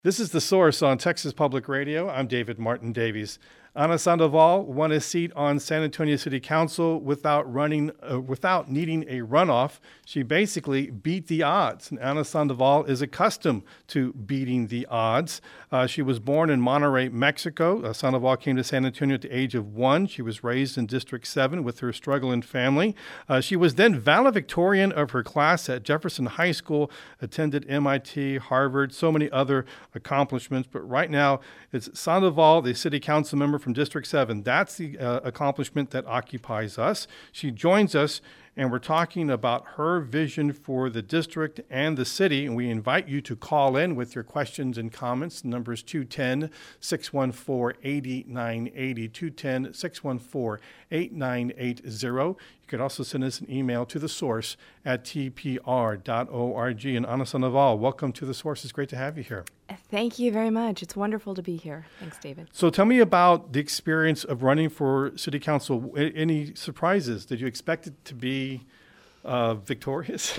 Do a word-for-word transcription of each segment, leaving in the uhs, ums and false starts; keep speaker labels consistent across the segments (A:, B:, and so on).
A: This is The Source on Texas Public Radio. I'm David Martin Davies. Ana Sandoval won a seat on San Antonio City Council without running, uh, without needing a runoff. She basically beat the odds. And Ana Sandoval is accustomed to beating the odds. Uh, she was born in Monterrey, Mexico. Uh, Sandoval came to San Antonio at the age of one. She was raised in District seven with her struggling family. Uh, she was then valedictorian of her class at Jefferson High School, attended M I T, Harvard, so many other accomplishments. But right now, it's Sandoval, the city council member from District seven. That's the uh, accomplishment that occupies us. She joins us, and we're talking about her vision for the district and the city. And we invite you to call in with your questions and comments. The number is two one zero, six one four, eight nine eight zero, two one zero, six one four, eight nine eight zero. You could also send us an email to the source at t p r dot org. And Ana Sandoval, welcome to The Source. It's great to have you here.
B: Thank you very much. It's wonderful to be here. Thanks, David.
A: So tell me about the experience of running for city council. Any surprises? Did you expect it to be uh, victorious?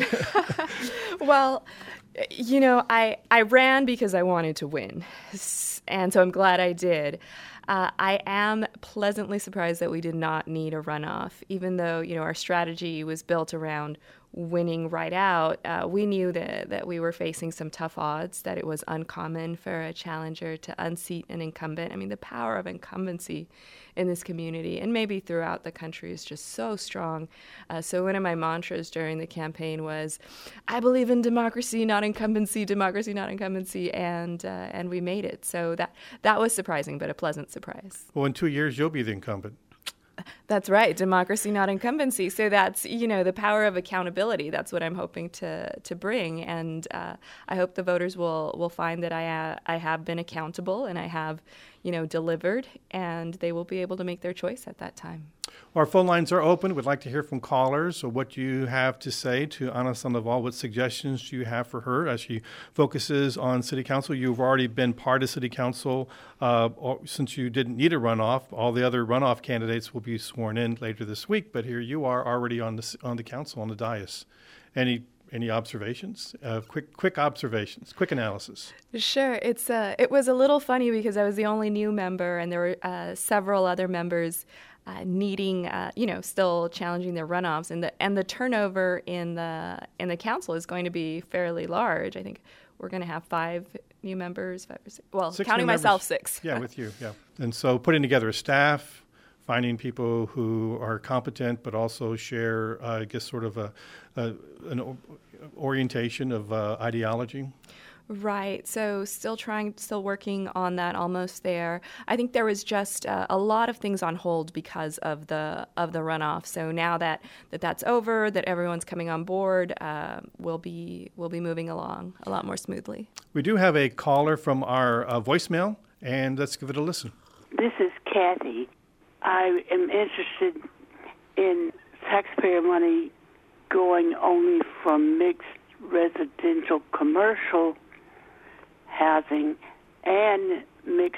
B: Well, you know, I, I ran because I wanted to win. And so I'm glad I did. Uh, I am pleasantly surprised that we did not need a runoff, even though, you know, our strategy was built around winning right out. Uh, we knew that, that we were facing some tough odds, that it was uncommon for a challenger to unseat an incumbent. I mean, the power of incumbency in this community and maybe throughout the country is just so strong. Uh, so one of my mantras during the campaign was, I believe in democracy, not incumbency, democracy, not incumbency, and uh, and we made it. So that, that was surprising, but a pleasant surprise.
A: Well, in two years, you'll be the incumbent.
B: That's right. Democracy, not incumbency. So that's, you know, the power of accountability. That's what I'm hoping to to bring. And uh, I hope the voters will, will find that I, uh, I have been accountable and I have, you know, delivered, and they will be able to make their choice at that time.
A: Our phone lines are open. We'd like to hear from callers. So what you have to say to Ana Sandoval, what suggestions do you have for her as she focuses on city council? You've already been part of city council uh, since you didn't need a runoff. All the other runoff candidates will be sworn in later this week, but here you are already on the on the council, on the dais. Any Any observations? Uh, quick, quick observations, quick analysis.
B: Sure. It's uh, it was a little funny because I was the only new member, and there were uh, several other members uh, needing, uh, you know, still challenging their runoffs, and the and the turnover in the in the council is going to be fairly large. I think we're going to have five new members, five or six. Well,
A: six
B: counting myself, six.
A: Yeah, with you. Yeah, and so putting together a staff, finding people who are competent but also share, uh, I guess, sort of a, a an orientation of uh, ideology.
B: Right. So still trying, still working on that, almost there. I think there was just uh, a lot of things on hold because of the of the runoff. So now that, that that's over, that everyone's coming on board, uh, we'll be we'll be moving along a lot more smoothly.
A: We do have a caller from our uh, voicemail, and let's give it a listen.
C: This is Kathy. I am interested in taxpayer money going only from mixed residential commercial housing and mixed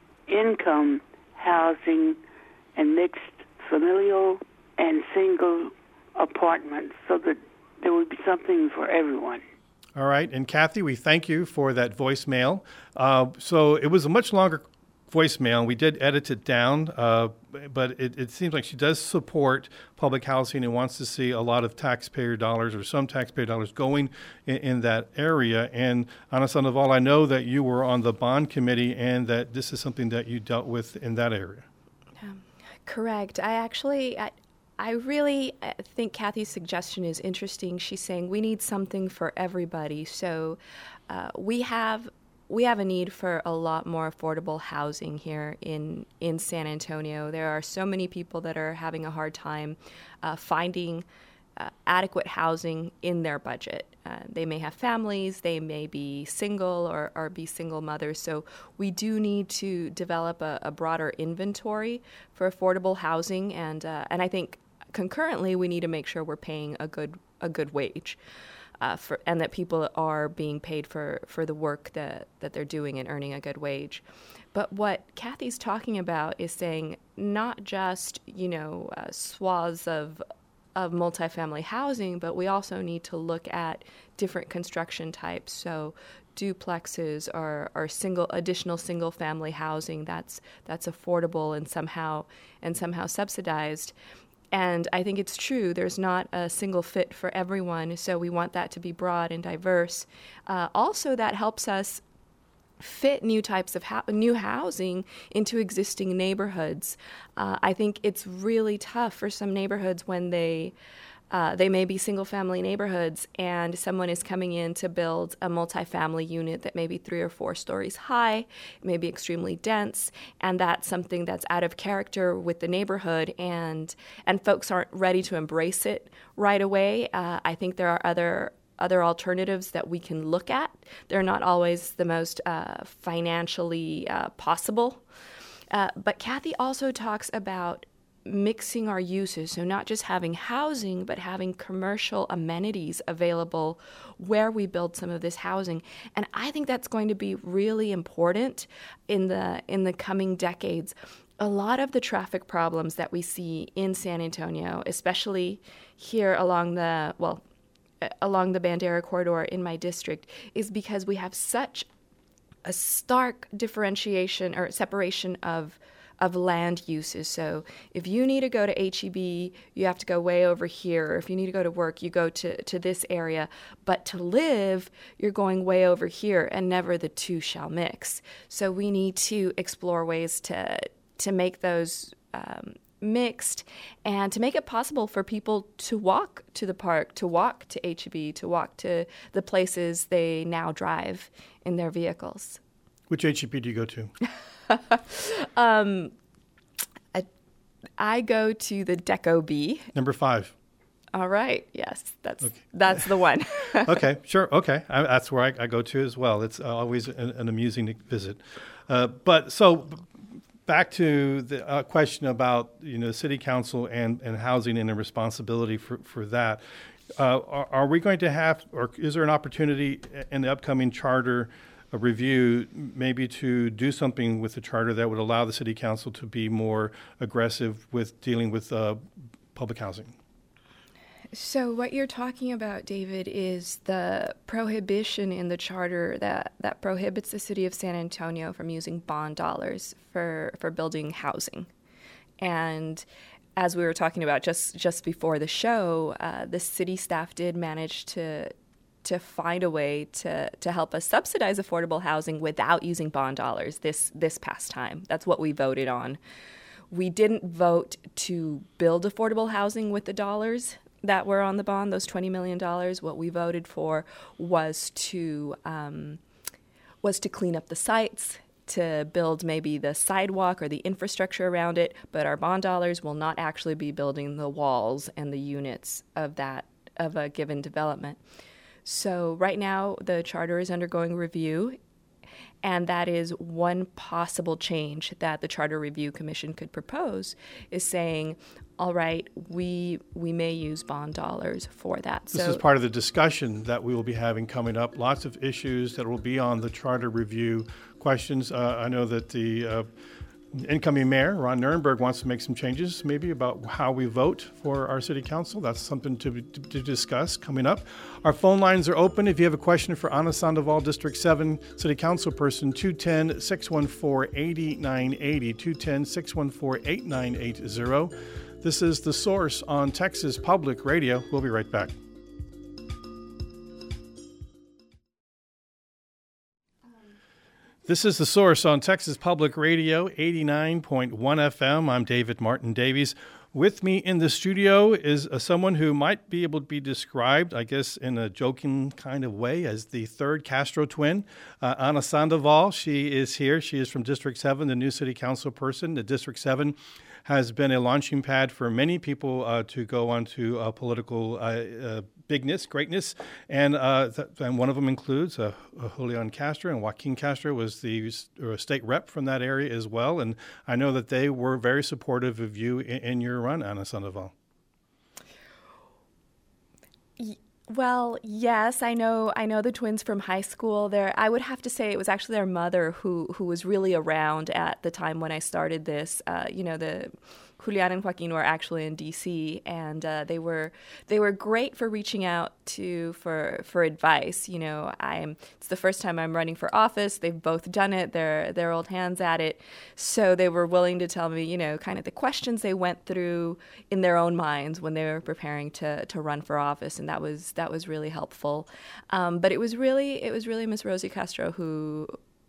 C: income housing and mixed familial and single apartments, so that there would be something for everyone.
A: All right. And Kathy, we thank you for that voicemail. Uh, so it was a much longer voicemail. We did edit it down, uh, but it, it seems like she does support public housing and wants to see a lot of taxpayer dollars or some taxpayer dollars going in, in that area. And Ana Sandoval, I know that you were on the bond committee and that this is something that you dealt with in that area.
B: Um, correct. I actually... I- I really think Kathy's suggestion is interesting. She's saying we need something for everybody. So uh, we have we have a need for a lot more affordable housing here in, in San Antonio. There are so many people that are having a hard time uh, finding uh, adequate housing in their budget. Uh, they may have families, they may be single or, or be single mothers. So we do need to develop a, a broader inventory for affordable housing. And uh, and I think concurrently, we need to make sure we're paying a good a good wage, uh, for and that people are being paid for, for the work that, that they're doing and earning a good wage. But what Kathy's talking about is saying not just, you know, uh, swaths of of multifamily housing, but we also need to look at different construction types. So duplexes or, or single additional single family housing that's that's affordable and somehow and somehow subsidized. And I think it's true, there's not a single fit for everyone, so we want that to be broad and diverse. Uh, also, that helps us fit new types of ho- new housing into existing neighborhoods. Uh, I think it's really tough for some neighborhoods when they uh, they may be single-family neighborhoods and someone is coming in to build a multifamily unit that may be three or four stories high, it may be extremely dense, and that's something that's out of character with the neighborhood, and and folks aren't ready to embrace it right away. Uh, I think there are other other alternatives that we can look at. They're not always the most uh, financially uh, possible. Uh, but Kathy also talks about mixing our uses, so not just having housing, but having commercial amenities available where we build some of this housing. And I think that's going to be really important in the in the coming decades. A lot of the traffic problems that we see in San Antonio, especially here along the, well, along the Bandera corridor in my district, is because we have such a stark differentiation or separation of of land uses. So if you need to go to H E B, you have to go way over here. Or if you need to go to work, you go to, to this area. But to live, you're going way over here, and never the two shall mix. So we need to explore ways to to make those um, mixed and to make it possible for people to walk to the park, to walk to H E B, to walk to the places they now drive in their vehicles.
A: Which H E B do you go to?
B: um, I, I go to the Deco B.
A: Number five.
B: All right. Yes, that's
A: okay.
B: that's the one.
A: Okay, sure. Okay, I, that's where I, I go to as well. It's always an, an amusing visit. Uh, but so back to the uh, question about you know city council and, and housing and the responsibility for for that. Uh, are, are we going to have, or is there an opportunity in the upcoming charter a review maybe to do something with the charter that would allow the city council to be more aggressive with dealing with uh, public housing?
B: So what you're talking about, David, is the prohibition in the charter that, that prohibits the city of San Antonio from using bond dollars for, for building housing. And as we were talking about just, just before the show, uh, the city staff did manage to to find a way to, to help us subsidize affordable housing without using bond dollars this this past time. That's what we voted on. We didn't vote to build affordable housing with the dollars that were on the bond, those twenty million dollars. What we voted for was to um, was to clean up the sites, to build maybe the sidewalk or the infrastructure around it, but our bond dollars will not actually be building the walls and the units of that of a given development. So right now, the charter is undergoing review, and that is one possible change that the Charter Review Commission could propose, is saying, all right, we we may use bond dollars for that.
A: This
B: so,
A: is part of the discussion that we will be having coming up. Lots of issues that will be on the Charter Review questions. Uh, I know that the uh, incoming mayor, Ron Nirenberg, wants to make some changes maybe about how we vote for our city council. That's something to, to, to discuss coming up. Our phone lines are open. If you have a question for Ana Sandoval, District seven City Council Person, two one zero, six one four, eight nine eight zero, two one zero, six one four, eight nine eight zero. This is The Source on Texas Public Radio. We'll be right back. This is The Source on Texas Public Radio, eighty-nine point one F M. I'm David Martin Davies. With me in the studio is uh, someone who might be able to be described, I guess, in a joking kind of way as the third Castro twin, uh, Ana Sandoval. She is here. She is from District seven, the new city council person. The District seven has been a launching pad for many people uh, to go on to uh, political uh, uh, bigness, greatness, and uh, th- and one of them includes uh, Julian Castro, and Joaquin Castro was the uh, state rep from that area as well, and I know that they were very supportive of you in, in your run, Ana Sandoval.
B: Well, yes, I know. I know the twins from high school. There, I would have to say it was actually their mother who who was really around at the time when I started this. Uh, you know, the Julian and Joaquin were actually in D C, and uh, they were they were great for reaching out to for for advice. You know, I'm it's the first time I'm running for office. They've both done it. They're they're old hands at it, so they were willing to tell me, you know, kind of the questions they went through in their own minds when they were preparing to to run for office, and that was that was really helpful. Um, but it was really it was really Miss Rosie Castro who.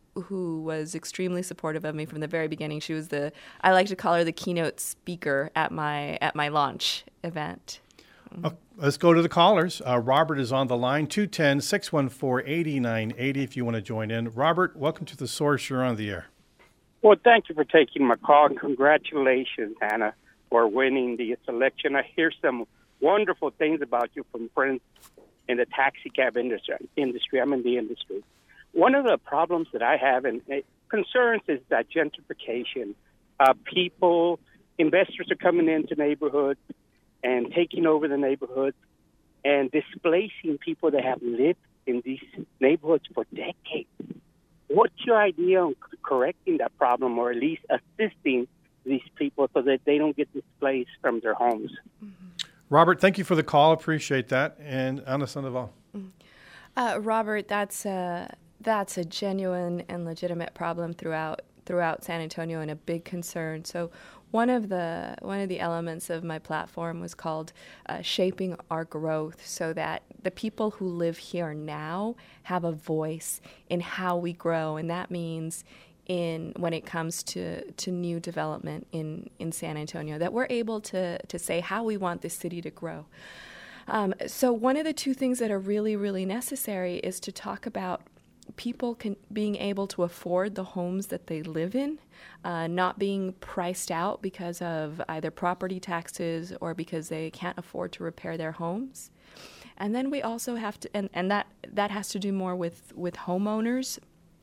B: who was extremely supportive of me from the very beginning. She was the, I like to call her the keynote speaker at my at my launch event.
A: Oh, let's go to the callers. Uh, Robert is on the line, two one zero, six one four, eight nine eight zero if you want to join in. Robert, welcome to The Source. You're on the air.
D: Well, thank you for taking my call, and congratulations, Hannah, for winning this election. I hear some wonderful things about you from friends in the taxi cab industry. industry. I'm in the industry. One of the problems that I have and concerns is that gentrification. Uh, people, investors are coming into neighborhoods and taking over the neighborhoods and displacing people that have lived in these neighborhoods for decades. What's your idea on correcting that problem, or at least assisting these people so that they don't get displaced from their homes?
A: Mm-hmm. Robert, thank you for the call. Appreciate that. And Ana Sandoval.
B: Mm-hmm. Uh, Robert, that's a... That's a genuine and legitimate problem throughout throughout San Antonio, and a big concern. So, one of the one of the elements of my platform was called uh, "Shaping Our Growth," so that the people who live here now have a voice in how we grow, and that means in when it comes to, to new development in, in San Antonio, that we're able to to say how we want this city to grow. Um, so, one of the two things that are really really necessary is to talk about people can, being able to afford the homes that they live in, uh, not being priced out because of either property taxes or because they can't afford to repair their homes. And then we also have to, and, and that, that has to do more with, with homeowners.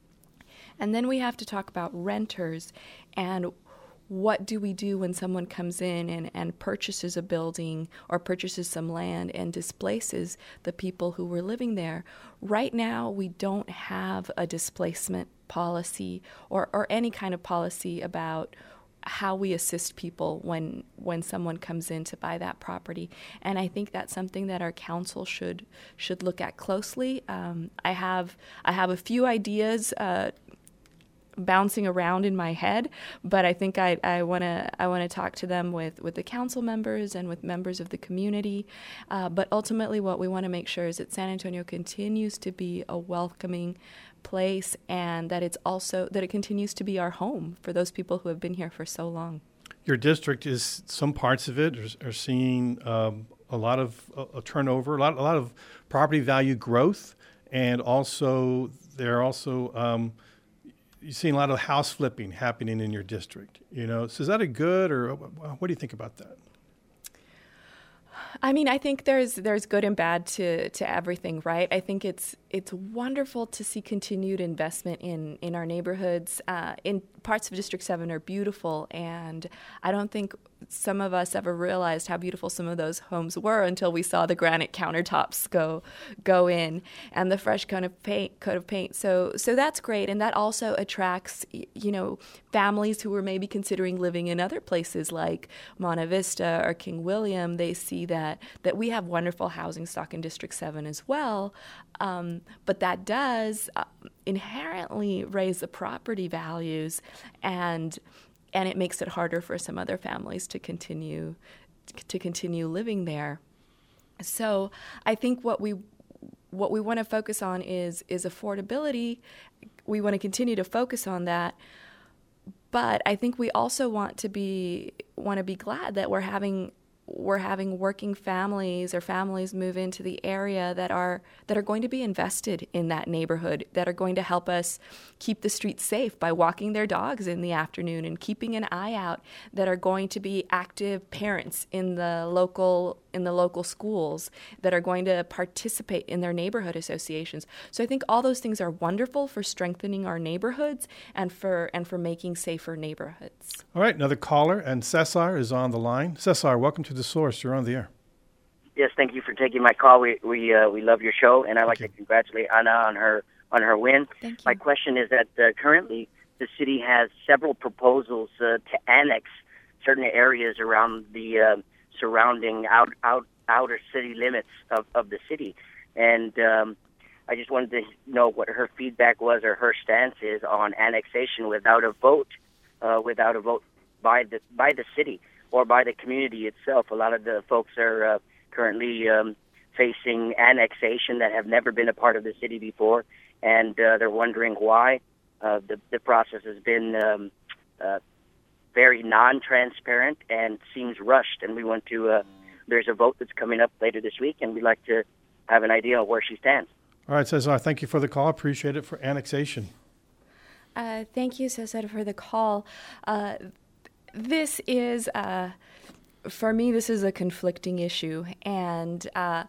B: And then we have to talk about renters and what do we do when someone comes in and, and purchases a building or purchases some land and displaces the people who were living there? Right now, we don't have a displacement policy or, or any kind of policy about how we assist people when when someone comes in to buy that property. And I think that's something that our council should should look at closely. Um, I have I have a few ideas uh, bouncing around in my head, but I think I I want to I want to talk to them with, with the council members and with members of the community. Uh, but ultimately, what we want to make sure is that San Antonio continues to be a welcoming place, and that it's also that it continues to be our home for those people who have been here for so long.
A: Your district is some parts of it are, are seeing um, a lot of uh, turnover, a lot a lot of property value growth, and also there are also um, you're seeing a lot of house flipping happening in your district, you know. So is that a good, or what do you think about that?
B: I mean, I think there's there's good and bad to, to everything, right? I think it's it's wonderful to see continued investment in, in our neighborhoods. Uh, in parts of District seven are beautiful, and I don't think some of us ever realized how beautiful some of those homes were until we saw the granite countertops go go in and the fresh coat of paint. Coat of paint. So so that's great, and that also attracts you know families who were maybe considering living in other places like Monte Vista or King William. They see that that we have wonderful housing stock in District seven as well, um, but that does uh, inherently raise the property values, and and it makes it harder for some other families to continue to continue living there. So I think what we what we want to focus on is is affordability. We want to continue to focus on that. But I think we also want to be want to be glad that we're having we're having working families or families move into the area that are that are going to be invested in that neighborhood, that are going to help us keep the streets safe by walking their dogs in the afternoon and keeping an eye out, that are going to be active parents in the local in the local schools, that are going to participate in their neighborhood associations. So I think all those things are wonderful for strengthening our neighborhoods and for and for making safer neighborhoods.
A: All right, another caller, and Cesar is on the line. Cesar, welcome to The Source. You're on the air.
E: Yes, thank you for taking my call. We we uh, we love your show, and I'd like to congratulate Ana on her on her win.
B: Thank you.
E: My question is that uh, currently the city has several proposals uh, to annex certain areas around the uh, surrounding out, out outer city limits of, of the city. And um, I just wanted to know what her feedback was or her stance is on annexation without a vote, uh, without a vote by the by the city or by the community itself. A lot of the folks are uh, currently um, facing annexation that have never been a part of the city before, and uh, they're wondering why. Uh, the, the process has been um, uh, very non-transparent and seems rushed, and we want to, uh, there's a vote that's coming up later this week, and we'd like to have an idea of where she stands.
A: All right, Cesar, thank you for the call. Appreciate it for annexation.
B: Uh, thank you, Cesar, for the call. Uh, this is, uh, for me, this is a conflicting issue, and uh,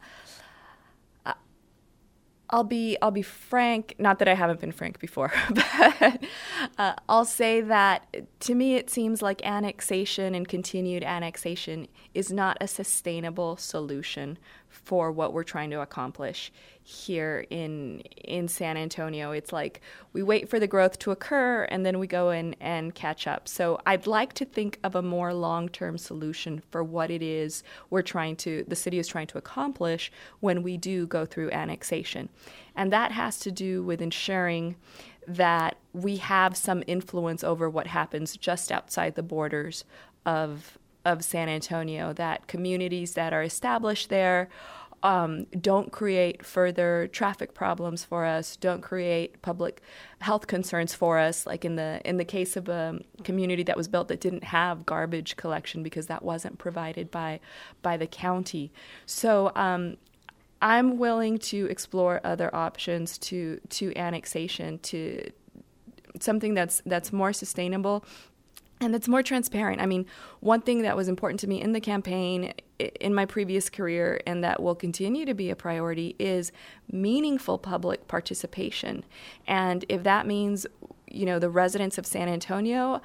B: I'll be I'll be frank. Not that I haven't been frank before, but uh, I'll say that to me it seems like annexation and continued annexation is not a sustainable solution for what we're trying to accomplish here in in San Antonio. It's like we wait for the growth to occur and then we go in and catch up. So I'd like to think of a more long-term solution for what it is we're trying to, the city is trying to accomplish when we do go through annexation. And that has to do with ensuring that we have some influence over what happens just outside the borders of of San Antonio, that communities that are established there um, don't create further traffic problems for us, don't create public health concerns for us, like in the in the case of a community that was built that didn't have garbage collection because that wasn't provided by by the county. So um, I'm willing to explore other options to to annexation, to something that's that's more sustainable and that's more transparent. I mean, one thing that was important to me in the campaign, in my previous career, and that will continue to be a priority is meaningful public participation. And if that means, you know, the residents of San Antonio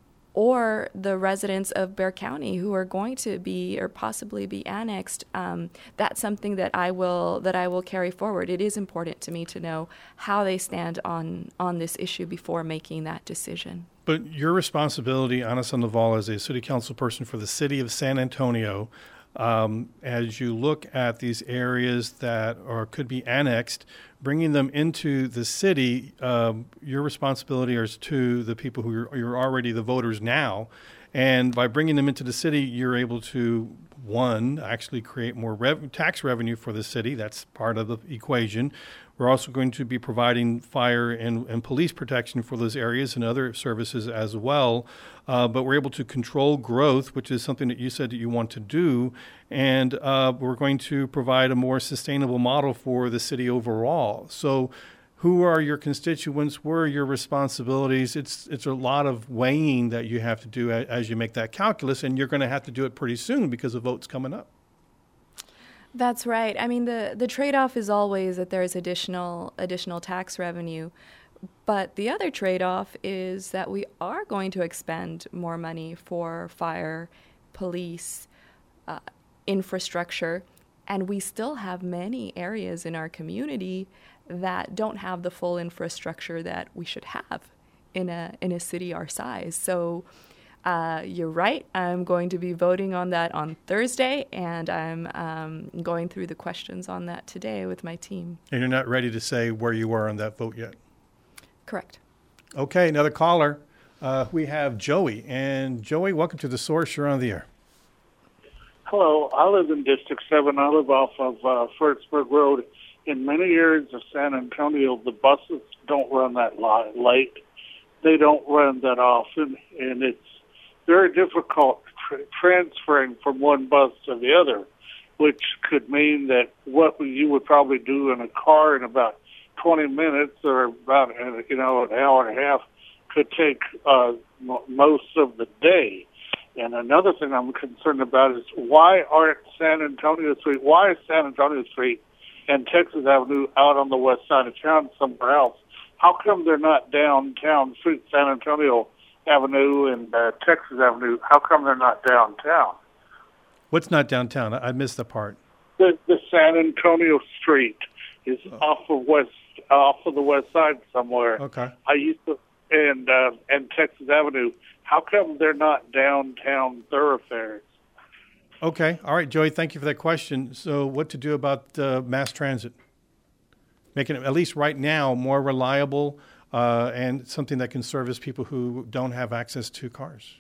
B: or the residents of Bexar County who are going to be or possibly be annexed, um, that's something that I will that I will carry forward. It is important to me to know how they stand on on this issue before making that decision.
A: But your responsibility, Ana Sandoval, as a city council person for the city of San Antonio, um, as you look at these areas that are could be annexed, bringing them into the city, um, your responsibility is to the people who are you're already the voters now. And by bringing them into the city, you're able to, one, actually create more rev- tax revenue for the city. That's part of the equation. We're also going to be providing fire and, and police protection for those areas and other services as well. Uh, but we're able to control growth, which is something that you said that you want to do. And uh, we're going to provide a more sustainable model for the city overall. So who are your constituents? Where are your responsibilities? It's it's a lot of weighing that you have to do as you make that calculus, and you're going to have to do it pretty soon because the vote's coming up.
B: That's right. I mean, the, the trade-off is always that there's additional additional tax revenue. But the other trade-off is that we are going to expend more money for fire, police, uh, infrastructure, and we still have many areas in our community that don't have the full infrastructure that we should have in a in a city our size. So uh, you're right. I'm going to be voting on that on Thursday, and I'm um, going through the questions on that today with my team.
A: And you're not ready to say where you are on that vote yet?
B: Correct.
A: Okay, another caller. Uh, we have Joey. And Joey, welcome to The Source. You're on the air.
F: Hello. I live in District seven. I live off of uh, Fredericksburg Road. In many areas of San Antonio, the buses don't run that late. They don't run that often, and it's very difficult tra- transferring from one bus to the other, which could mean that what you would probably do in a car in about twenty minutes or about, you know, an hour and a half could take uh, m- most of the day. And another thing I'm concerned about is why aren't San Antonio Street, why is San Antonio Street and Texas Avenue out on the west side of town somewhere else? How come they're not downtown Street, San Antonio Avenue and uh, Texas Avenue? How come they're not downtown?
A: What's not downtown? I, I missed the part.
F: The, the San Antonio Street is oh. off of west, off of the west side somewhere.
A: Okay.
F: I used to, and uh, and Texas Avenue. How come they're not downtown thoroughfares?
A: Okay. All right, Joey, thank you for that question. So what to do about uh, mass transit? Making it, at least right now, more reliable uh, and something that can service people who don't have access to cars.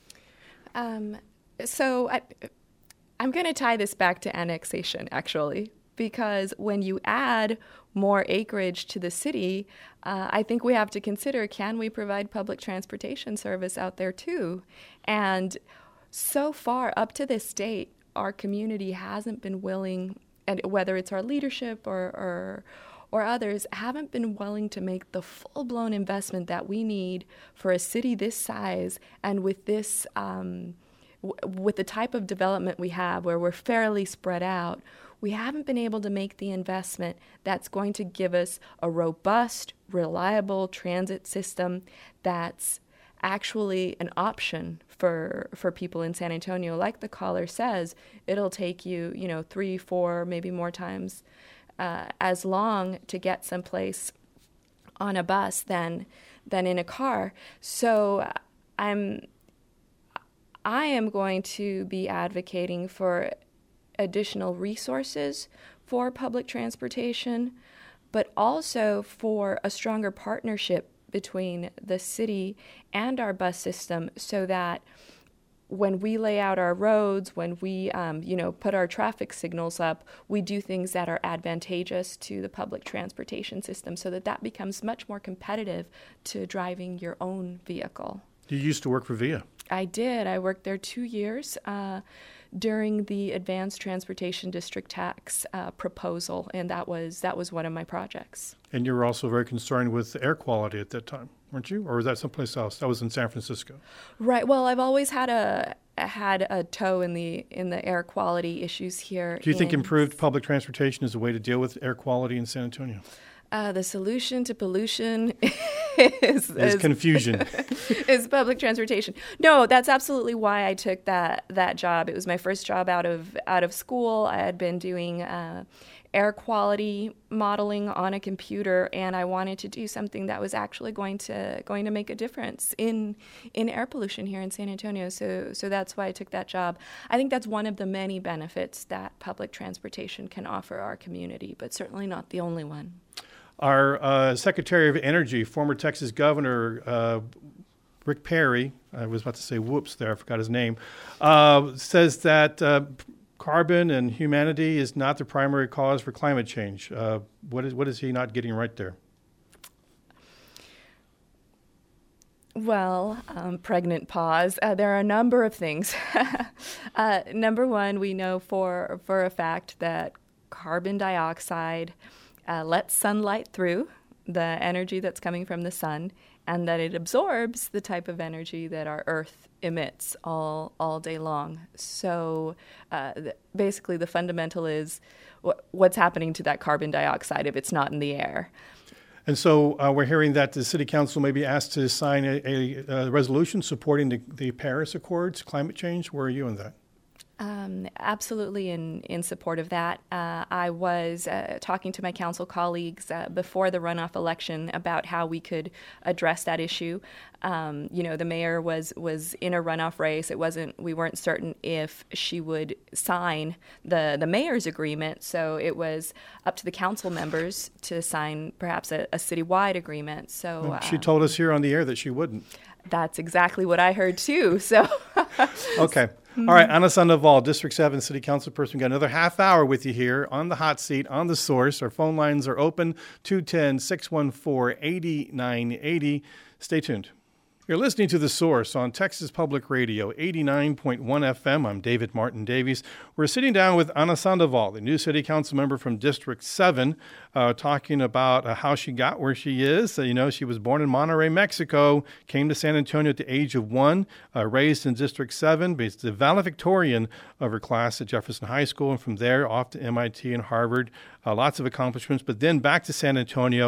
B: Um, so I, I'm going to tie this back to annexation, actually, because when you add more acreage to the city, uh, I think we have to consider, can we provide public transportation service out there too? And so far, up to this date, our community hasn't been willing, and whether it's our leadership or, or or others, haven't been willing to make the full-blown investment that we need for a city this size and with this, um, w- with the type of development we have where we're fairly spread out. We haven't been able to make the investment that's going to give us a robust, reliable transit system that's actually an option for for people in San Antonio. Like the caller says, it'll take you, you know, three, four, maybe more times uh, as long to get someplace on a bus than than in a car. So I'm I am going to be advocating for additional resources for public transportation, but also for a stronger partnership between the city and our bus system, so that when we lay out our roads, when we um, you know, put our traffic signals up, we do things that are advantageous to the public transportation system, so that that becomes much more competitive to driving your own vehicle.
A: You used to work for V I A.
B: I did. I worked there two years uh, during the Advanced Transportation District Tax uh, proposal, and that was that was one of my projects.
A: And you were also very concerned with air quality at that time, weren't you? Or was that someplace else? That was in San Francisco.
B: Right. Well, I've always had a had a toe in the in the air quality issues here.
A: Do you think
B: in,
A: improved public transportation is a way to deal with air quality in San Antonio?
B: Uh, the solution to pollution is,
A: is,
B: is
A: confusion.
B: is public transportation. No, that's absolutely why I took that that job. It was my first job out of out of school. I had been doing uh, air quality modeling on a computer, and I wanted to do something that was actually going to going to make a difference in in air pollution here in San Antonio. So so that's why I took that job. I think that's one of the many benefits that public transportation can offer our community, but certainly not the only one.
A: Our uh, Secretary of Energy, former Texas Governor uh, Rick Perry, I was about to say whoops there, I forgot his name, uh, says that uh, carbon and humanity is not the primary cause for climate change. Uh, what is what is he not getting right there?
B: Well, um, pregnant pause. Uh, there are a number of things. uh, number one, we know for for a fact that carbon dioxide Uh, lets sunlight through, the energy that's coming from the sun, and that it absorbs the type of energy that our Earth emits all all day long. So uh, th- basically the fundamental is wh- what's happening to that carbon dioxide if it's not in the air.
A: And so uh, we're hearing that the City Council may be asked to sign a, a, a resolution supporting the, the Paris Accords, climate change. Where are you in that?
B: Um, absolutely in, in support of that. Uh, I was uh, talking to my council colleagues uh, before the runoff election about how we could address that issue. Um, you know, the mayor was was in a runoff race. It wasn't, we weren't certain if she would sign the, the mayor's agreement, so it was up to the council members to sign perhaps a, a citywide agreement. So
A: Well, she
B: uh,
A: told us here on the air that she wouldn't.
B: That's exactly what I heard too. So
A: Okay. All right, Ana Sandoval, District seven City Council person. We've got another half hour with you here on the hot seat, on The Source. Our phone lines are open, two one zero, six one four, eight nine eight zero. Stay tuned. You're listening to The Source on Texas Public Radio, eighty-nine point one F M. I'm David Martin Davies. We're sitting down with Ana Sandoval, the new city council member from District seven, uh, talking about uh, how she got where she is. Uh, you know, she was born in Monterrey, Mexico, came to San Antonio at the age of one, uh, raised in District seven, based the valedictorian of her class at Jefferson High School, and from there off to M I T and Harvard. Uh, lots of accomplishments, but then back to San Antonio,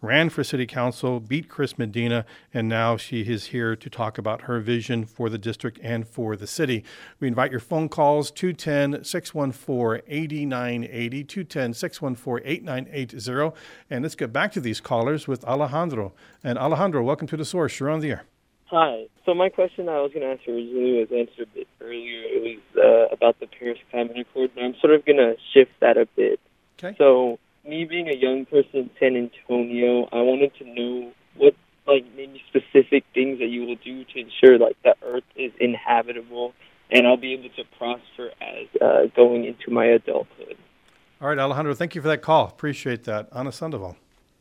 A: ran for city council, beat Chris Medina, and now she is here to talk about her vision for the district and for the city. We invite your phone calls, two one zero, six one four, eight nine eight zero, two one zero, six one four, eight nine eight zero. And let's get back to these callers with Alejandro. And Alejandro, welcome to The Source. You're on the air.
G: Hi. So my question I was going to ask originally was answered a bit earlier. It was uh, about the Paris Climate Accord, and I'm sort of going to shift that a bit.
A: Okay.
G: So me being a young person in San Antonio, I wanted to know what, like, maybe specific things that you will do to ensure, like, the Earth is inhabitable and I'll be able to prosper as uh, going into my adulthood.
A: All right, Alejandro, thank you for that call. Appreciate that. Ana Sandoval.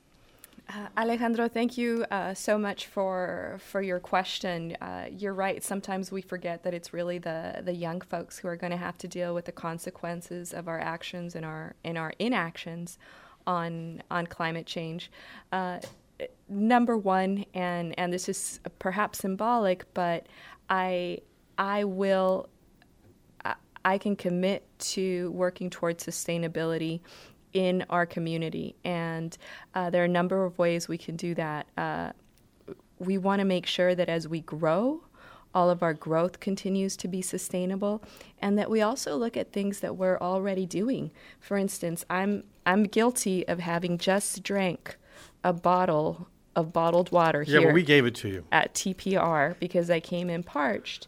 B: Uh, Alejandro, thank you uh, so much for for your question. Uh, you're right. Sometimes we forget that it's really the, the young folks who are going to have to deal with the consequences of our actions and our and our inactions on on climate change. Uh, number one, and and this is perhaps symbolic, but I I will I, I can commit to working towards sustainability in our community, and uh, there are a number of ways we can do that. Uh, we want to make sure that as we grow, all of our growth continues to be sustainable, and that we also look at things that we're already doing. For instance, I'm I'm guilty of having just drank a bottle of bottled water
A: Yeah,
B: here
A: well, we gave it to you.
B: at T P R because I came in parched.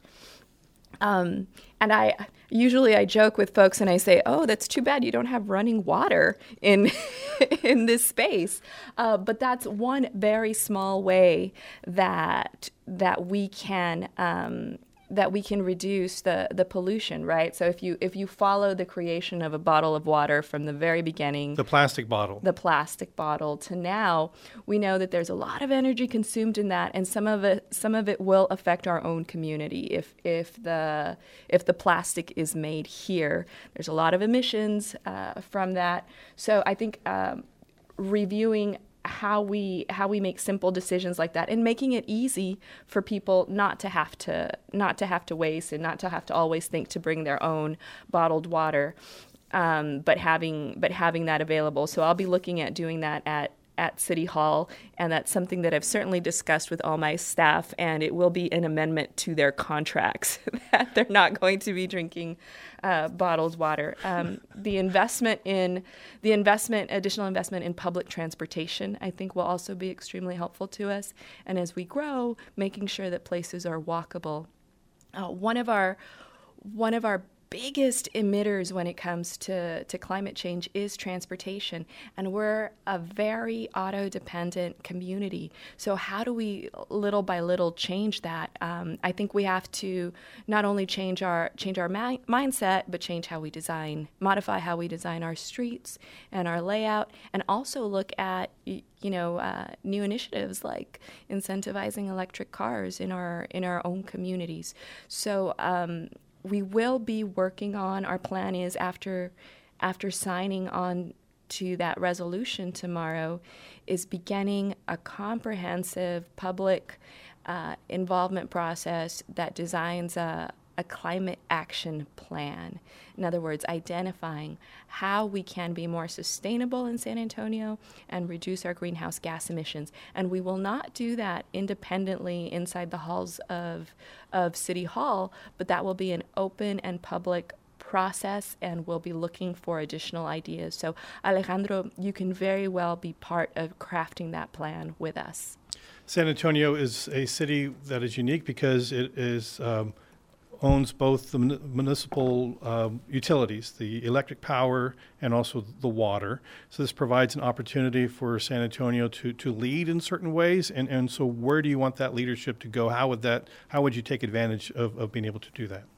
B: Um, and I usually I joke with folks and I say, "Oh, that's too bad you don't have running water in in this space." Uh, but that's one very small way that that we can um, that we can reduce the the pollution, right? So if you if you follow the creation of a bottle of water from the very beginning,
A: The plastic bottle.
B: the plastic bottle to now, we know that there's a lot of energy consumed in that, and some of it some of it will affect our own community. If if the if the plastic is made here, there's a lot of emissions uh, from that. So I think um, reviewing how we how we make simple decisions like that and making it easy for people not to have to not to have to waste and not to have to always think to bring their own bottled water. Um, but having but having that available. So I'll be looking at doing that at at City Hall, and that's something that I've certainly discussed with all my staff, and it will be an amendment to their contracts that they're not going to be drinking uh, bottled water. Um, the investment in the investment, additional investment in public transportation, I think will also be extremely helpful to us. And as we grow, making sure that places are walkable. Uh, one of our one of our biggest emitters when it comes to, to climate change is transportation, and we're a very auto-dependent community. So how do we little by little change that? Um, I think we have to not only change our change our mi- mindset, but change how we design, modify how we design our streets and our layout, and also look at you know uh, new initiatives like incentivizing electric cars in our in our own communities. So. Um, We will be working on, our plan is after after signing on to that resolution tomorrow, is beginning a comprehensive public uh, involvement process that designs a, a climate action plan. In other words, identifying how we can be more sustainable in San Antonio and reduce our greenhouse gas emissions. And we will not do that independently inside the halls of, of City Hall, but that will be an open and public process, and we'll be looking for additional ideas. So, Alejandro, you can very well be part of crafting that plan with us.
A: San Antonio is a city that is unique because it is um, owns both the mun- municipal um, utilities, the electric power and also the water. So this provides an opportunity for San Antonio to, to lead in certain ways. And, and so where do you want that leadership to go? How would that, how would you take advantage of, of being able to do that?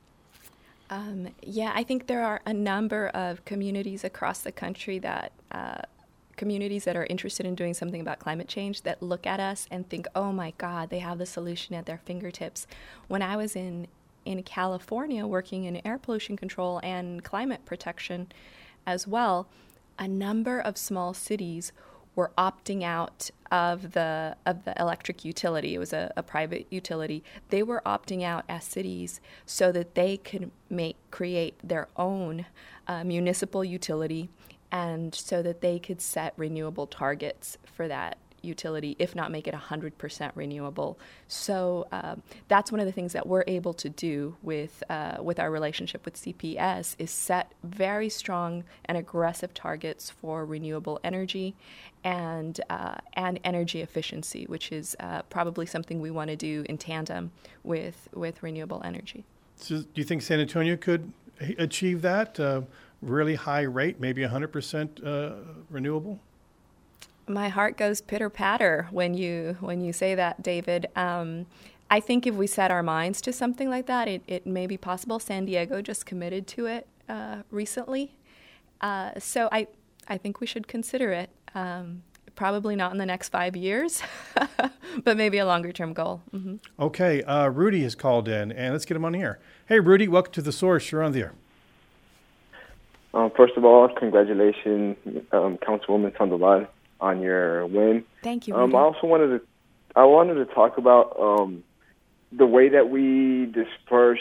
B: Um, yeah, I think there are a number of communities across the country that uh, communities that are interested in doing something about climate change that look at us and think, oh my God, they have the solution at their fingertips. When I was in in California working in air pollution control and climate protection as well, a number of small cities were opting out of the of the electric utility. It was a, a private utility. They were opting out as cities so that they could make create their own uh, municipal utility and so that they could set renewable targets for that utility, if not make it one hundred percent renewable. So um, that's one of the things that we're able to do with uh, with our relationship with C P S, is set very strong and aggressive targets for renewable energy and uh, and energy efficiency, which is uh, probably something we want to do in tandem with with renewable energy.
A: So do you think San Antonio could achieve that uh, really high rate, maybe one hundred percent uh, renewable?
B: My heart goes pitter-patter when you when you say that, David. Um, I think if we set our minds to something like that, it, it may be possible. San Diego just committed to it uh, recently. Uh, so I, I think we should consider it. Um, probably not in the next five years, but maybe a longer-term goal. Mm-hmm.
A: Okay, uh, Rudy has called in, and let's get him on the air. Hey, Rudy, welcome to The Source. You're on the air.
H: Um, first of all, congratulations, um, Councilwoman Sandoval, on your win.
B: Thank you.
H: Um, I also wanted to, I wanted to talk about um, the way that we disperse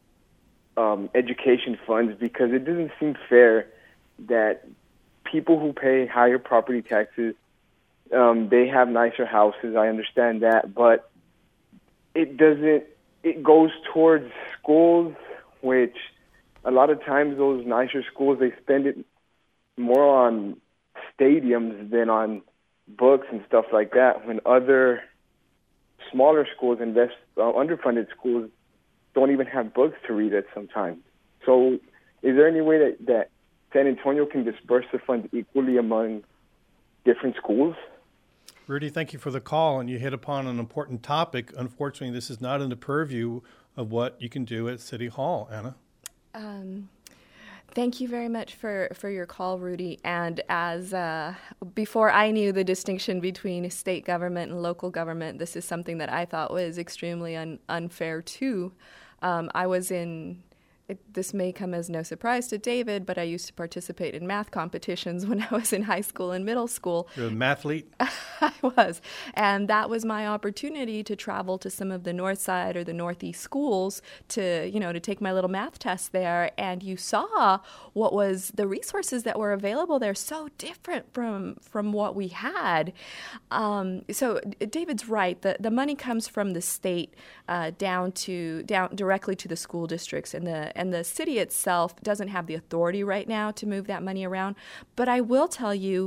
H: um, education funds, because it doesn't seem fair that people who pay higher property taxes, um, they have nicer houses. I understand that, but it doesn't. It goes towards schools, which a lot of times those nicer schools, they spend it more on stadiums than on books and stuff like that, when other smaller schools invest, uh, underfunded schools don't even have books to read at some time. So is there any way that, that San Antonio can disperse the funds equally among different schools?
A: Rudy, thank you for the call, and you hit upon an important topic. Unfortunately, this is not in the purview of what you can do at City Hall. Anna?
B: Um, Thank you very much for, for your call, Rudy. And as uh, before I knew the distinction between state government and local government, this is something that I thought was extremely un- unfair too. Um, I was in, it, this may come as no surprise to David, but I used to participate in math competitions when I was in high school and middle school.
A: You're a mathlete?
B: I was. And that was my opportunity to travel to some of the north side or the northeast schools to, you know, to take my little math test there. And you saw what was the resources that were available there, so different from from what we had. Um, so David's right. The the money comes from the state uh, down to down directly to the school districts, and the and the city itself doesn't have the authority right now to move that money around. But I will tell you,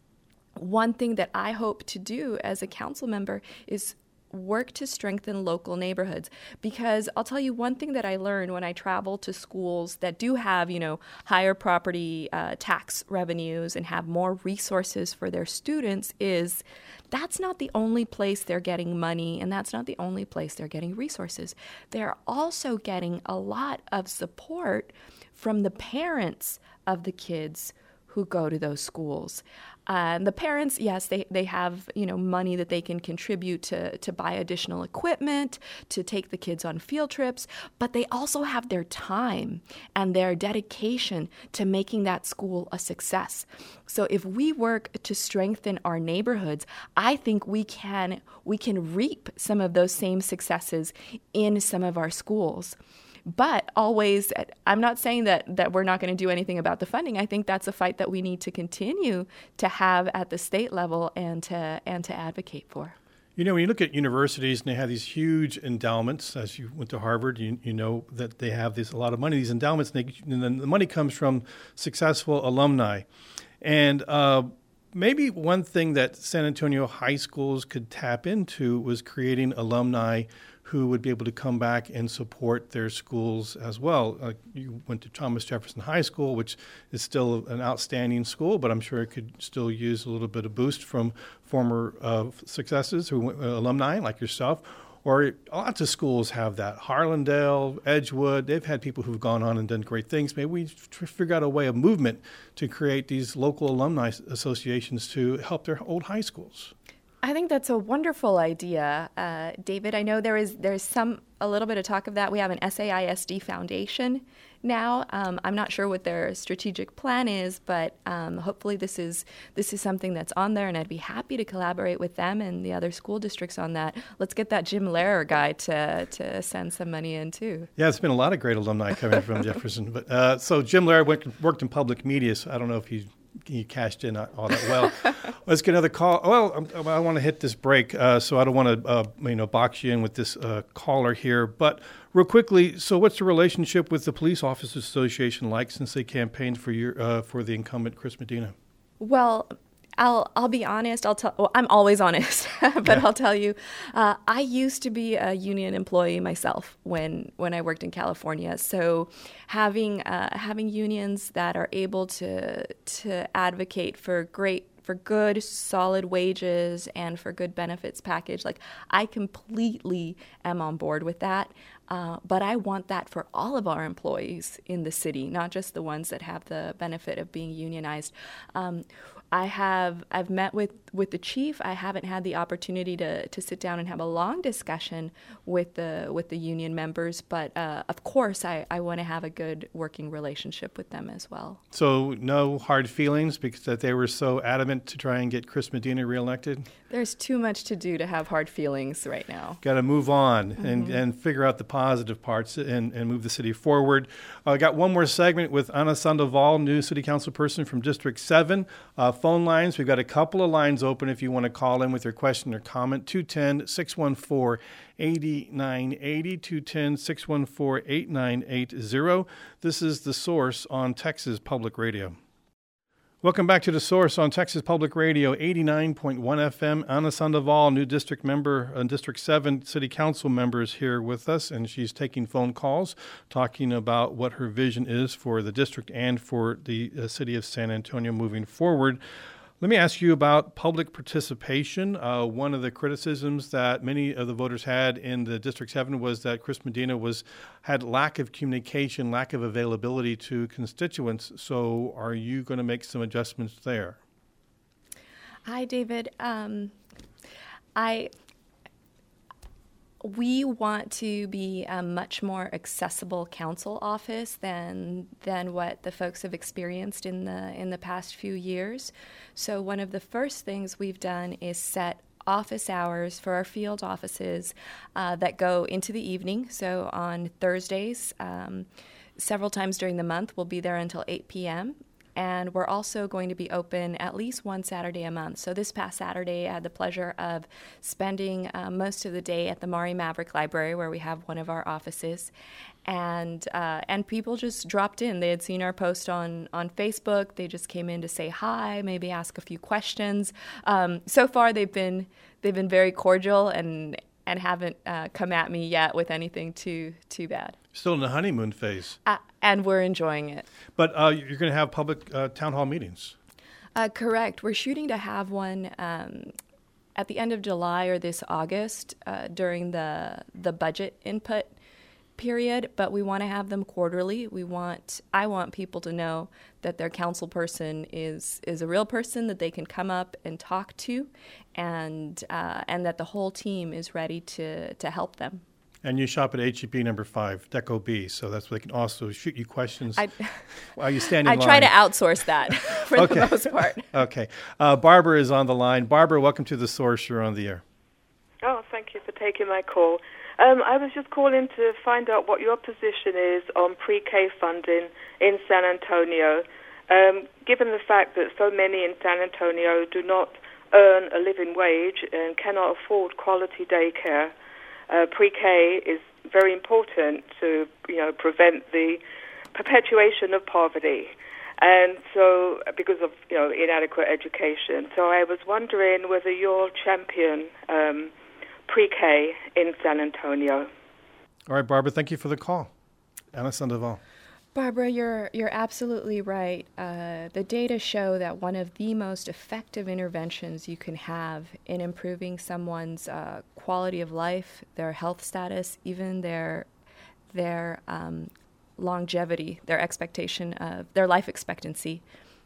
B: one thing that I hope to do as a council member is work to strengthen local neighborhoods. Because I'll tell you one thing that I learned when I travel to schools that do have, you know, higher property uh, tax revenues and have more resources for their students is that's not the only place they're getting money, and that's not the only place they're getting resources. They're also getting a lot of support from the parents of the kids who go to those schools. Uh, and the parents, yes, they, they have, you know, money that they can contribute to, to buy additional equipment, to take the kids on field trips, but they also have their time and their dedication to making that school a success. So if we work to strengthen our neighborhoods, I think we can we can reap some of those same successes in some of our schools. But always, I'm not saying that, that we're not going to do anything about the funding. I think that's a fight that we need to continue to have at the state level and to and to advocate for.
A: You know, when you look at universities and they have these huge endowments, as you went to Harvard, you, you know that they have this a lot of money, these endowments, and, they, and then the money comes from successful alumni. And uh, maybe one thing that San Antonio high schools could tap into was creating alumni who would be able to come back and support their schools as well. Uh, you went to Thomas Jefferson High School, which is still an outstanding school, but I'm sure it could still use a little bit of boost from former uh, successes, who uh, alumni like yourself. Or lots of schools have that. Harlandale, Edgewood, they've had people who've gone on and done great things. Maybe we figure out a way, a movement to create these local alumni associations to help their old high schools.
B: I think that's a wonderful idea, uh, David. I know there is there's some a little bit of talk of that. We have an S A I S D foundation now. Um, I'm not sure what their strategic plan is, but um, hopefully this is this is something that's on there, and I'd be happy to collaborate with them and the other school districts on that. Let's get that Jim Lehrer guy to to send some money in too.
A: Yeah, it's been a lot of great alumni coming from Jefferson. But uh, so Jim Lehrer went, worked in public media, so I don't know if he you cashed in all that well. Let's get another call. Well, I'm, I want to hit this break, uh, so I don't want to uh, you know box you in with this uh, caller here. But real quickly, so what's the relationship with the Police Officers Association like since they campaigned for your uh, for the incumbent Chris Medina?
B: Well, I'll I'll be honest. I'll tell. Well, I'm always honest, but yeah. I'll tell you. Uh, I used to be a union employee myself when when I worked in California. So having uh, having unions that are able to to advocate for great for good solid wages and for good benefits package, like I completely am on board with that. Uh, but I want that for all of our employees in the city, not just the ones that have the benefit of being unionized. Um, I have I've met with, with the chief. I haven't had the opportunity to, to sit down and have a long discussion with the with the union members, but uh, of course I, I want to have a good working relationship with them as well. So
A: no hard feelings because that they were so adamant to try and get Chris Medina reelected?
B: There's too much to do to have hard feelings right now.
A: Got to move on mm-hmm. and, and figure out the positive parts and, and move the city forward. I uh, got one more segment with Ana Sandoval, new city council person from District seven. Uh, phone lines, we've got a couple of lines open if you want to call in with your question or comment. two one zero, six one four, eight nine eight zero, two one zero, six one four, eight nine eight zero. This is The Source on Texas Public Radio. Welcome back to The Source on Texas Public Radio, eighty-nine point one F M. Ana Sandoval, new district member, uh, District seven City Council member is here with us, and she's taking phone calls, talking about what her vision is for the district and for the uh, city of San Antonio moving forward. Let me ask you about public participation. Uh, one of the criticisms that many of the voters had in the District seven was that Chris Medina was had lack of communication, lack of availability to constituents. So are you going to make some adjustments there?
B: Hi, David. Um, I... We want to be a much more accessible council office than than what the folks have experienced in the in the past few years. So one of the first things we've done is set office hours for our field offices uh, that go into the evening. So on Thursdays, um, several times during the month, we'll be there until eight p.m. And we're also going to be open at least one Saturday a month. So this past Saturday, I had the pleasure of spending uh, most of the day at the Maury Maverick Library, where we have one of our offices. And uh, and people just dropped in. They had seen our post on, on Facebook. They just came in to say hi, maybe ask a few questions. Um, so far, they've been they've been very cordial and and haven't uh, come at me yet with anything too too bad.
A: Still in the honeymoon phase.
B: Uh, and we're enjoying it.
A: But uh, you're going to have public uh, town hall meetings.
B: Uh, correct. We're shooting to have one um, at the end of July or this August uh, during the the budget input period, but we want to have them quarterly. We want I want people to know that their council person is is a real person that they can come up and talk to, and uh, and that the whole team is ready to to help them.
A: And you shop at H E B number five, Deco B, so that's where they can also shoot you questions
B: I,
A: while you stand in
B: I
A: line.
B: try to outsource that for
A: okay.
B: the most part.
A: Okay. Uh, Barbara is on the line. Barbara, welcome to The Source. You're on the air.
I: Oh, thank you for taking my call. Um, I was just calling to find out what your position is on pre-K funding in San Antonio, um, given the fact that so many in San Antonio do not earn a living wage and cannot afford quality daycare. Uh, pre-K is very important to, you know, prevent the perpetuation of poverty, and so because of, you know, inadequate education. So I was wondering whether you'll champion um, pre-K in San Antonio.
A: All right, Barbara, thank you for the call. Ana Sandoval.
B: Barbara, you're you're absolutely right. Uh, the data show that one of the most effective interventions you can have in improving someone's uh, quality of life, their health status, even their their um, longevity, their expectation of their life expectancy,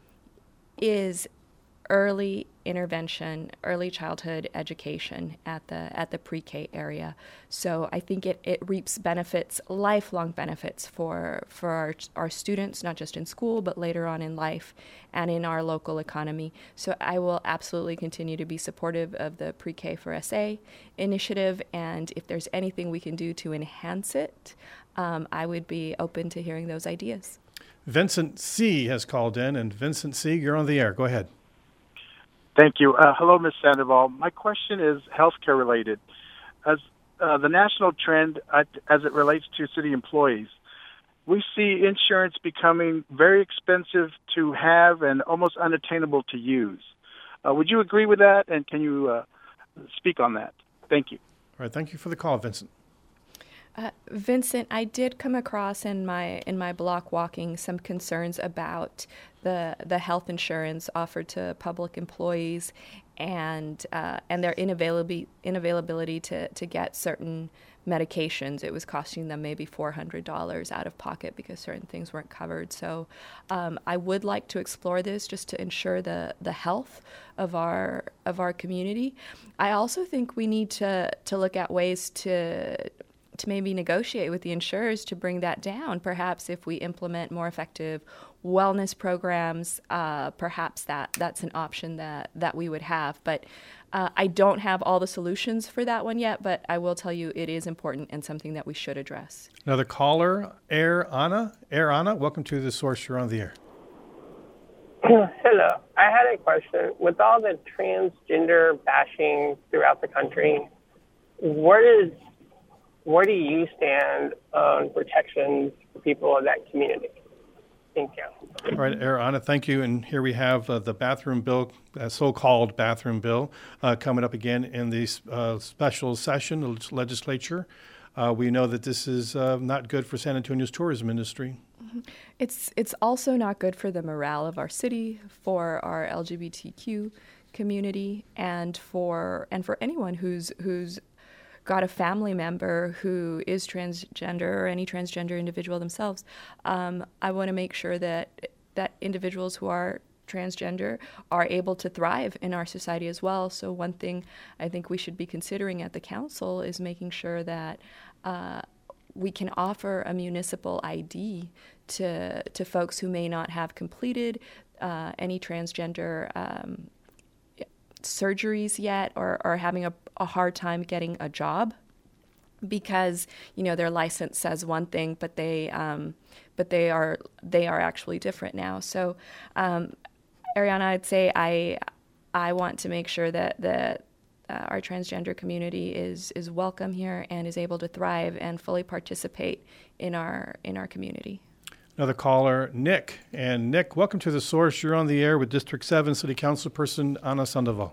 B: is early intervention, early childhood education at the at the pre-K area. So I think it, it reaps benefits, lifelong benefits for for our our students, not just in school, but later on in life and in our local economy. So I will absolutely continue to be supportive of the Pre-K for S A initiative, and if there's anything we can do to enhance it, um, I would be open to hearing those ideas.
A: Vincent C. has called in, and Vincent C., you're on the air. Go ahead.
J: Thank you. Uh, hello, Miz Sandoval. My question is healthcare related. As uh, the national trend uh, as it relates to city employees, we see insurance becoming very expensive to have and almost unattainable to use. Uh, would you agree with that, and can you uh, speak on that? Thank you.
A: All right, thank you for the call, Vincent.
B: Uh, Vincent, I did come across in my in my block walking some concerns about the the health insurance offered to public employees and uh, and their inavailability inavailability to, to get certain medications. It was costing them maybe four hundred dollars out of pocket because certain things weren't covered. So um, I would like to explore this just to ensure the, the health of our of our community. I also think we need to to look at ways to to maybe negotiate with the insurers to bring that down. Perhaps if we implement more effective wellness programs, uh, perhaps that that's an option that, that we would have. But uh, I don't have all the solutions for that one yet, but I will tell you it is important and something that we should address.
A: Another caller, Air Anna. Air Anna, welcome to The Source. You're on the air.
K: Hello. I had a question. With all the transgender bashing throughout the country, where does Where do you stand on protections for people of that community? Thank you.
A: All right, Ariana, thank you. And here we have uh, the bathroom bill, uh, so-called bathroom bill, uh, coming up again in the uh, special session of the legislature. Uh, we know that this is uh, not good for San Antonio's tourism industry.
B: Mm-hmm. It's it's also not good for the morale of our city, for our L G B T Q community, and for and for anyone who's who's got a family member who is transgender or any transgender individual themselves. Um, I want to make sure that that individuals who are transgender are able to thrive in our society as well. So one thing I think we should be considering at the council is making sure that uh, we can offer a municipal I D to to folks who may not have completed uh, any transgender um, surgeries yet, or are having a, a hard time getting a job because, you know, their license says one thing, but they um, but they are they are actually different now. So, um, Ariana, I'd say I I want to make sure that that uh, our transgender community is is welcome here and is able to thrive and fully participate in our in our community.
A: Another caller, Nick. And Nick, welcome to The Source. You're on the air with District seven City Councilperson Anna Sandoval.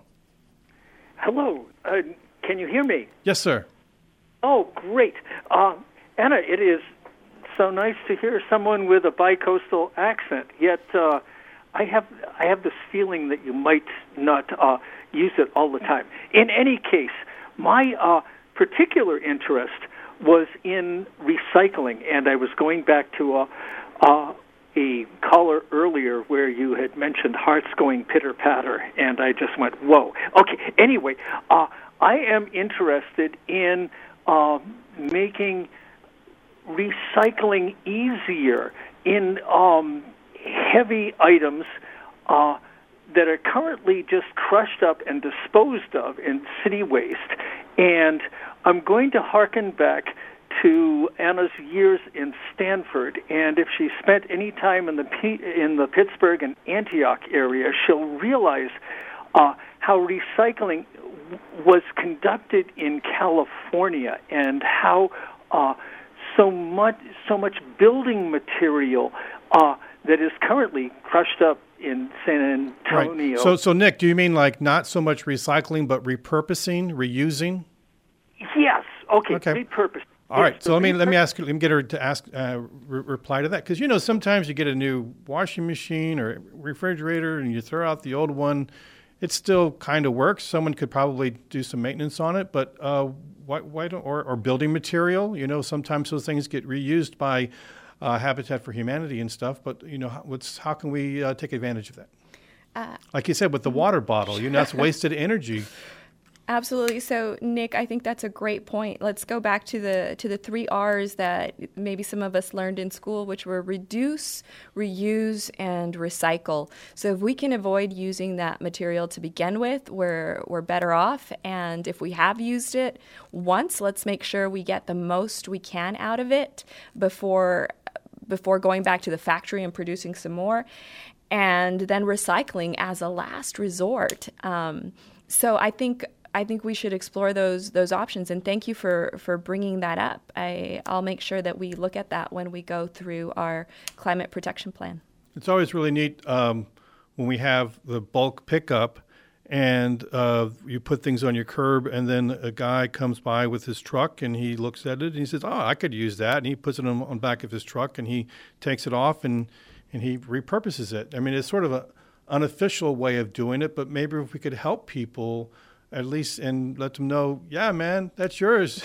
L: Hello. Uh, can you hear me?
A: Yes, sir.
L: Oh, great. Uh, Anna, it is so nice to hear someone with a bicoastal accent, yet uh, I have I have this feeling that you might not uh, use it all the time. In any case, my uh, particular interest was in recycling, and I was going back to a, a, a caller earlier where you had mentioned hearts going pitter-patter, and I just went, whoa. Okay, anyway, uh, I am interested in uh, making recycling easier in um, heavy items uh, that are currently just crushed up and disposed of in city waste. And I'm going to hearken back to Anna's years in Stanford, and if she spent any time in the P- in the Pittsburgh and Antioch area, she'll realize uh, how recycling w- was conducted in California and how uh, so much so much building material uh, that is currently crushed up in San Antonio.
A: Right. So, so Nick, do you mean like not so much recycling, but repurposing, reusing?
L: Yes. Okay.
A: Okay.
L: Repurposing.
A: All right. So let me let me ask let me get her to ask uh, re- reply to that, because you know sometimes you get a new washing machine or refrigerator and you throw out the old one. It still kind of works. Someone could probably do some maintenance on it, but uh, why why don't or, or building material? You know, sometimes those things get reused by uh, Habitat for Humanity and stuff. But you know, how, what's how can we uh, take advantage of that? Uh, like you said, with the water bottle, you know, that's wasted energy.
B: Absolutely. So, Nick, I think that's a great point. Let's go back to the to the three R's that maybe some of us learned in school, which were reduce, reuse, and recycle. So if we can avoid using that material to begin with, we're we're better off. And if we have used it once, let's make sure we get the most we can out of it before before going back to the factory and producing some more, and then recycling as a last resort. Um, so I think I think we should explore those those options. And thank you for, for bringing that up. I, I'll make sure that we look at that when we go through our climate protection plan.
A: It's always really neat um, when we have the bulk pickup and uh, you put things on your curb, and then a guy comes by with his truck and he looks at it and he says, oh, I could use that. And he puts it on, on the back of his truck and he takes it off and, and he repurposes it. I mean, it's sort of an unofficial way of doing it, but maybe if we could help people at least and let them know, yeah, man, that's yours.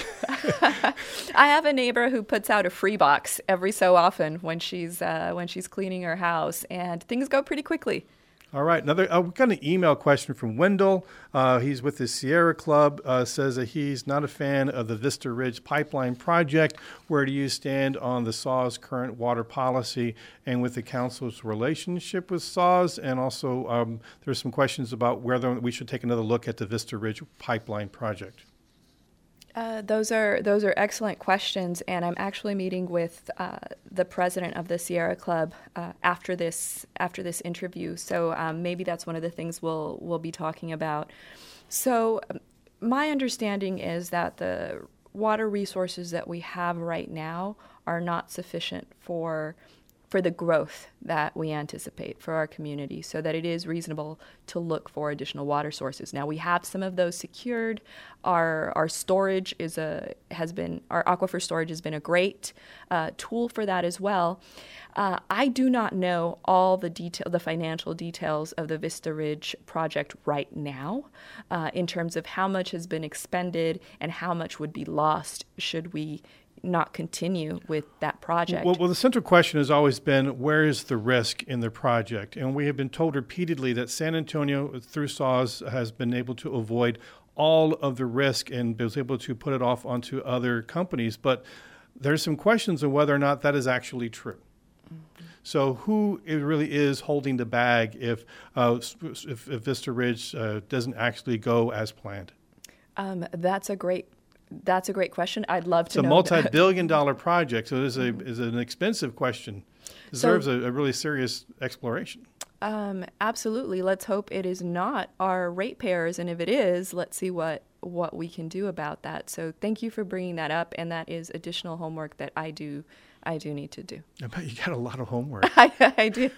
B: I have a neighbor who puts out a free box every so often when she's uh, when she's cleaning her house, and things go pretty quickly.
A: All right. Another, uh, we got an email question from Wendell. Uh, he's with the Sierra Club, uh, says that he's not a fan of the Vista Ridge Pipeline project. Where do you stand on the S A W's current water policy and with the council's relationship with S A W's? And also, um, there's some questions about whether we should take another look at the Vista Ridge Pipeline project.
B: Uh, those are those are excellent questions, and I'm actually meeting with uh, the president of the Sierra Club uh, after this after this interview. So um, maybe that's one of the things we'll we'll be talking about. So my understanding is that the water resources that we have right now are not sufficient for for the growth that we anticipate for our community, so that it is reasonable to look for additional water sources. Now, we have some of those secured. Our our storage is a has been our aquifer storage has been a great uh, tool for that as well. Uh, I do not know all the detail, the financial details of the Vista Ridge project right now, uh, in terms of how much has been expended and how much would be lost should we not continue with that project.
A: Well, well, the central question has always been, where is the risk in the project? And we have been told repeatedly that San Antonio, through S A W's, has been able to avoid all of the risk and was able to put it off onto other companies. But there's some questions on whether or not that is actually true. Mm-hmm. So who it really is holding the bag if, uh, if, if Vista Ridge uh, doesn't actually go as planned?
B: Um, that's a great That's a great question. I'd love to
A: know.
B: know.
A: It's a multi-billion dollar project, so it is, a, is an expensive question. It deserves so, a, a really serious exploration.
B: Um, absolutely. Let's hope it is not our ratepayers, and if it is, let's see what, what we can do about that. So thank you for bringing that up, and that is additional homework that I do I do need to do.
A: I bet you got a lot of homework.
B: I, I do.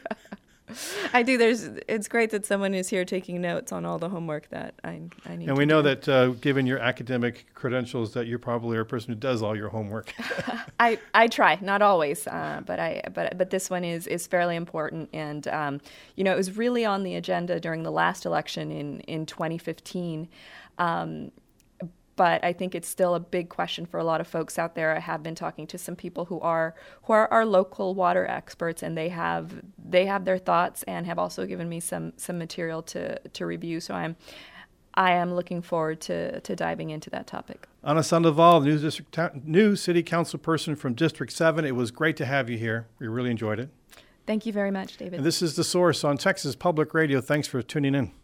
B: I do. There's. It's great that someone is here taking notes on all the homework that I, I need.
A: And we
B: to
A: know
B: do.
A: that, uh, given your academic credentials, that you probably are a person who does all your homework.
B: I, I try, not always, uh, but I but but this one is is fairly important, and um, you know, it was really on the agenda during the last election in in twenty fifteen. Um, But I think it's still a big question for a lot of folks out there. I have been talking to some people who are who are our local water experts, and they have they have their thoughts and have also given me some some material to, to review. So I'm I am looking forward to, to diving into that topic.
A: Ana Sandoval, new district new city council person from District seven. It was great to have you here. We really enjoyed it.
B: Thank you very much, David.
A: And this is The Source on Texas Public Radio. Thanks for tuning in.